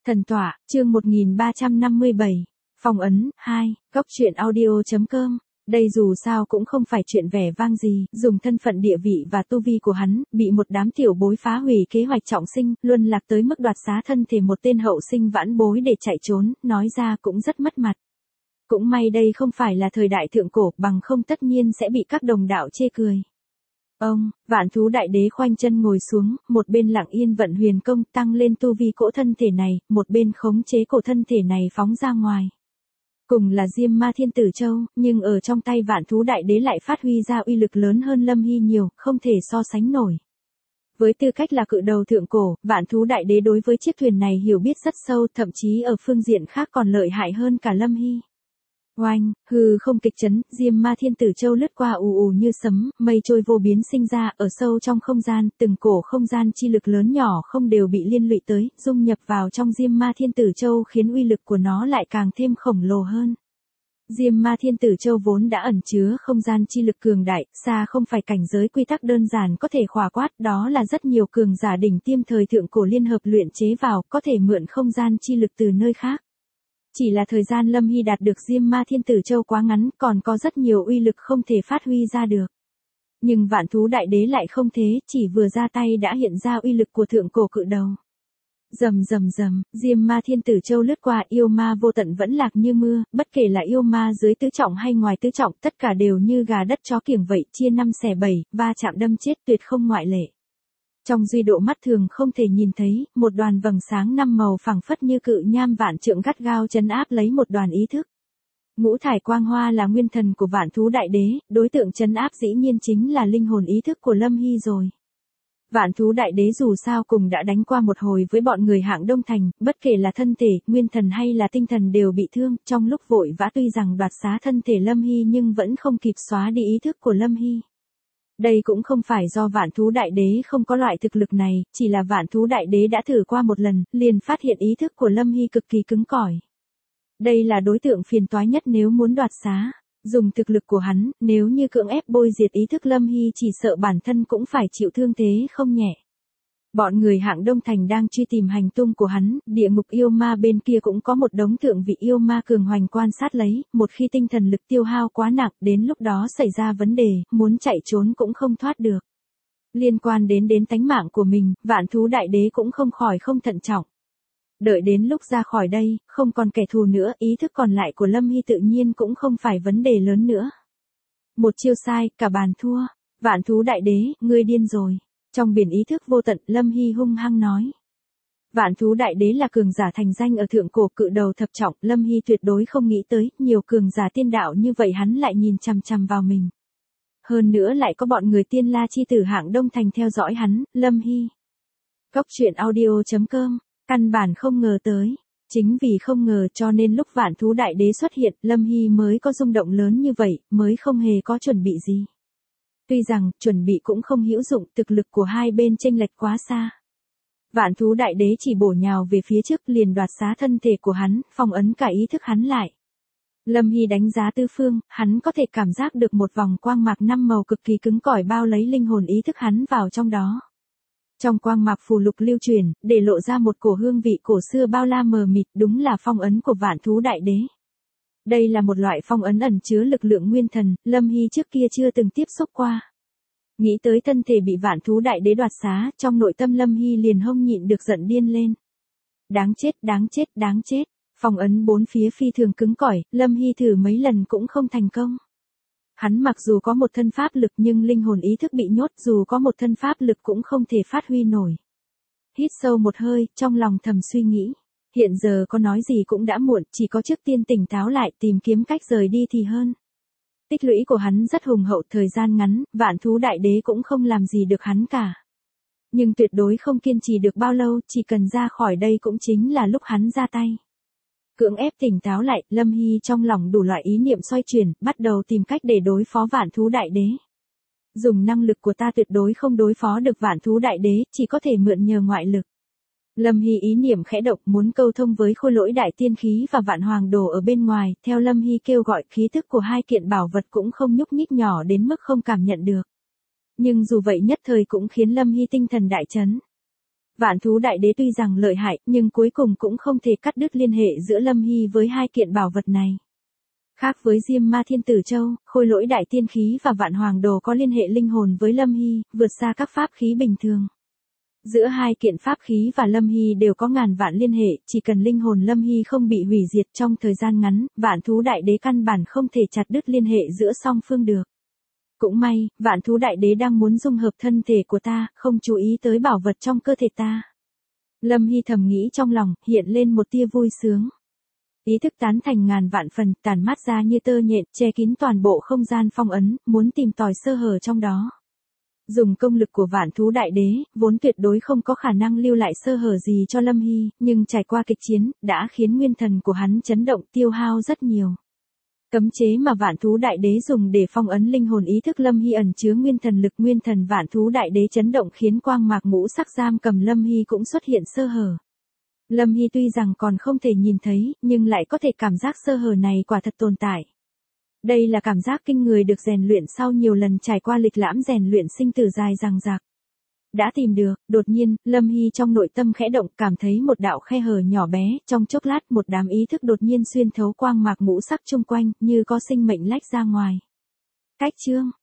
Thần tọa, chương 1357. Phong ấn, 2, góc truyện audio.com. Đây dù sao cũng không phải chuyện vẻ vang gì, dùng thân phận địa vị và tu vi của hắn, bị một đám tiểu bối phá hủy kế hoạch trọng sinh, luân lạc tới mức đoạt xá thân thể một tên hậu sinh vãn bối để chạy trốn, nói ra cũng rất mất mặt. Cũng may đây không phải là thời đại thượng cổ, bằng không tất nhiên sẽ bị các đồng đạo chê cười. Ông, Vạn Thú Đại Đế khoanh chân ngồi xuống, một bên lặng yên vận huyền công tăng lên tu vi cỗ thân thể này, một bên khống chế cổ thân thể này phóng ra ngoài. Cùng là Diêm Ma Thiên Tử Châu, nhưng ở trong tay Vạn Thú Đại Đế lại phát huy ra uy lực lớn hơn Lâm Hy nhiều, không thể so sánh nổi. Với tư cách là cự đầu thượng cổ, Vạn Thú Đại Đế đối với chiếc thuyền này hiểu biết rất sâu, thậm chí ở phương diện khác còn lợi hại hơn cả Lâm Hy. Oanh, hư không kịch chấn, Diêm Ma Thiên Tử Châu lướt qua ù ù như sấm, mây trôi vô biến sinh ra, ở sâu trong không gian, từng cổ không gian chi lực lớn nhỏ không đều bị liên lụy tới, dung nhập vào trong Diêm Ma Thiên Tử Châu khiến uy lực của nó lại càng thêm khổng lồ hơn. Diêm Ma Thiên Tử Châu vốn đã ẩn chứa không gian chi lực cường đại, xa không phải cảnh giới quy tắc đơn giản có thể khỏa quát, đó là rất nhiều cường giả đỉnh tiêm thời thượng cổ liên hợp luyện chế vào, có thể mượn không gian chi lực từ nơi khác. Chỉ là thời gian Lâm Hy đạt được Diêm Ma Thiên Tử Châu quá ngắn, còn có rất nhiều uy lực không thể phát huy ra được. Nhưng Vạn Thú Đại Đế lại không thế, chỉ vừa ra tay đã hiện ra uy lực của thượng cổ cự đầu. Rầm rầm rầm, Diêm Ma Thiên Tử Châu lướt qua, yêu ma vô tận vẫn lạc như mưa, bất kể là yêu ma dưới tứ trọng hay ngoài tứ trọng, tất cả đều như gà đất chó kiểng vậy, chia 5 xẻ 7, va chạm đâm chết tuyệt không ngoại lệ. Trong duy độ mắt thường không thể nhìn thấy, một đoàn vầng sáng 5 màu phẳng phất như cự nham vạn trượng gắt gao trấn áp lấy một đoàn ý thức. Ngũ thải quang hoa là nguyên thần của Vạn Thú Đại Đế, đối tượng trấn áp dĩ nhiên chính là linh hồn ý thức của Lâm Hy rồi. Vạn Thú Đại Đế dù sao cùng đã đánh qua một hồi với bọn người hạng Đông Thành, bất kể là thân thể, nguyên thần hay là tinh thần đều bị thương, trong lúc vội vã tuy rằng đoạt xá thân thể Lâm Hy nhưng vẫn không kịp xóa đi ý thức của Lâm Hy. Đây cũng không phải do Vạn Thú Đại Đế không có loại thực lực này, chỉ là Vạn Thú Đại Đế đã thử qua một lần, liền phát hiện ý thức của Lâm Hy cực kỳ cứng cỏi. Đây là đối tượng phiền toái nhất nếu muốn đoạt xá. Dùng thực lực của hắn, nếu như cưỡng ép bôi diệt ý thức Lâm Hy chỉ sợ bản thân cũng phải chịu thương thế không nhẹ. Bọn người hạng Đông Thành đang truy tìm hành tung của hắn, địa ngục yêu ma bên kia cũng có một đống thượng vị yêu ma cường hoành quan sát lấy, một khi tinh thần lực tiêu hao quá nặng, đến lúc đó xảy ra vấn đề, muốn chạy trốn cũng không thoát được. Liên quan đến tánh mạng của mình, Vạn Thú Đại Đế cũng không khỏi không thận trọng. Đợi đến lúc ra khỏi đây, không còn kẻ thù nữa, ý thức còn lại của Lâm Hy tự nhiên cũng không phải vấn đề lớn nữa. Một chiêu sai, cả bàn thua. Vạn Thú Đại Đế, ngươi điên rồi. Trong biển ý thức vô tận, Lâm Hy hung hăng nói. Vạn Thú Đại Đế là cường giả thành danh ở thượng cổ cự đầu thập trọng, Lâm Hy tuyệt đối không nghĩ tới, nhiều cường giả tiên đạo như vậy hắn lại nhìn chằm chằm vào mình. Hơn nữa lại có bọn người tiên la chi tử hạng Đông Thành theo dõi hắn, Lâm Hy. Góc truyện audio.com, căn bản không ngờ tới. Chính vì không ngờ cho nên lúc Vạn Thú Đại Đế xuất hiện, Lâm Hy mới có rung động lớn như vậy, mới không hề có chuẩn bị gì. Tuy rằng, chuẩn bị cũng không hữu dụng, thực lực của hai bên chênh lệch quá xa. Vạn Thú Đại Đế chỉ bổ nhào về phía trước liền đoạt xá thân thể của hắn, phong ấn cả ý thức hắn lại. Lâm Hy đánh giá tứ phương, hắn có thể cảm giác được một vòng quang mạc 5 màu cực kỳ cứng cỏi bao lấy linh hồn ý thức hắn vào trong đó. Trong quang mạc phù lục lưu truyền, để lộ ra một cổ hương vị cổ xưa bao la mờ mịt, đúng là phong ấn của Vạn Thú Đại Đế. Đây là một loại phong ấn ẩn chứa lực lượng nguyên thần, Lâm Hy trước kia chưa từng tiếp xúc qua. Nghĩ tới thân thể bị Vạn Thú Đại Đế đoạt xá, trong nội tâm Lâm Hy liền không nhịn được giận điên lên. Đáng chết, đáng chết, đáng chết. Phong ấn bốn phía phi thường cứng cỏi, Lâm Hy thử mấy lần cũng không thành công. Hắn mặc dù có một thân pháp lực nhưng linh hồn ý thức bị nhốt, dù có một thân pháp lực cũng không thể phát huy nổi. Hít sâu một hơi, trong lòng thầm suy nghĩ. Hiện giờ có nói gì cũng đã muộn, chỉ có trước tiên tỉnh táo lại tìm kiếm cách rời đi thì hơn. Tích lũy của hắn rất hùng hậu, thời gian ngắn, Vạn Thú Đại Đế cũng không làm gì được hắn cả. Nhưng tuyệt đối không kiên trì được bao lâu, chỉ cần ra khỏi đây cũng chính là lúc hắn ra tay. Cưỡng ép tỉnh táo lại, Lâm Hy trong lòng đủ loại ý niệm xoay chuyển, bắt đầu tìm cách để đối phó Vạn Thú Đại Đế. Dùng năng lực của ta tuyệt đối không đối phó được Vạn Thú Đại Đế, chỉ có thể mượn nhờ ngoại lực. Lâm Hy ý niệm khẽ động muốn câu thông với Khôi Lỗi Đại Tiên Khí và Vạn Hoàng Đồ ở bên ngoài, theo Lâm Hy kêu gọi khí thức của hai kiện bảo vật cũng không nhúc nhích nhỏ đến mức không cảm nhận được. Nhưng dù vậy nhất thời cũng khiến Lâm Hy tinh thần đại chấn. Vạn thú đại đế tuy rằng lợi hại, nhưng cuối cùng cũng không thể cắt đứt liên hệ giữa Lâm Hy với hai kiện bảo vật này. Khác với Diêm Ma Thiên Tử Châu, Khôi Lỗi Đại Tiên Khí và Vạn Hoàng Đồ có liên hệ linh hồn với Lâm Hy, vượt xa các pháp khí bình thường. Giữa hai kiện pháp khí và Lâm Hy đều có ngàn vạn liên hệ, chỉ cần linh hồn Lâm Hy không bị hủy diệt trong thời gian ngắn, Vạn thú đại đế căn bản không thể chặt đứt liên hệ giữa song phương được. Cũng may, Vạn thú đại đế đang muốn dung hợp thân thể của ta, không chú ý tới bảo vật trong cơ thể ta. Lâm Hy thầm nghĩ trong lòng, hiện lên một tia vui sướng. Ý thức tán thành ngàn vạn phần, tản mát ra như tơ nhện, che kín toàn bộ không gian phong ấn, muốn tìm tòi sơ hở trong đó. Dùng công lực của Vạn thú đại đế, vốn tuyệt đối không có khả năng lưu lại sơ hở gì cho Lâm Hy, nhưng trải qua kịch chiến, đã khiến nguyên thần của hắn chấn động tiêu hao rất nhiều. Cấm chế mà Vạn thú đại đế dùng để phong ấn linh hồn ý thức Lâm Hy ẩn chứa nguyên thần lực, nguyên thần Vạn thú đại đế chấn động khiến quang mạc ngũ sắc giam cầm Lâm Hy cũng xuất hiện sơ hở. Lâm Hy tuy rằng còn không thể nhìn thấy, nhưng lại có thể cảm giác sơ hở này quả thật tồn tại. Đây là cảm giác kinh người được rèn luyện sau nhiều lần trải qua lịch lãm rèn luyện sinh tử dài dằng dặc. Đã tìm được, đột nhiên, Lâm Hy trong nội tâm khẽ động, cảm thấy một đạo khe hở nhỏ bé, trong chốc lát một đám ý thức đột nhiên xuyên thấu quang mạc ngũ sắc chung quanh, như có sinh mệnh lách ra ngoài. Cách chương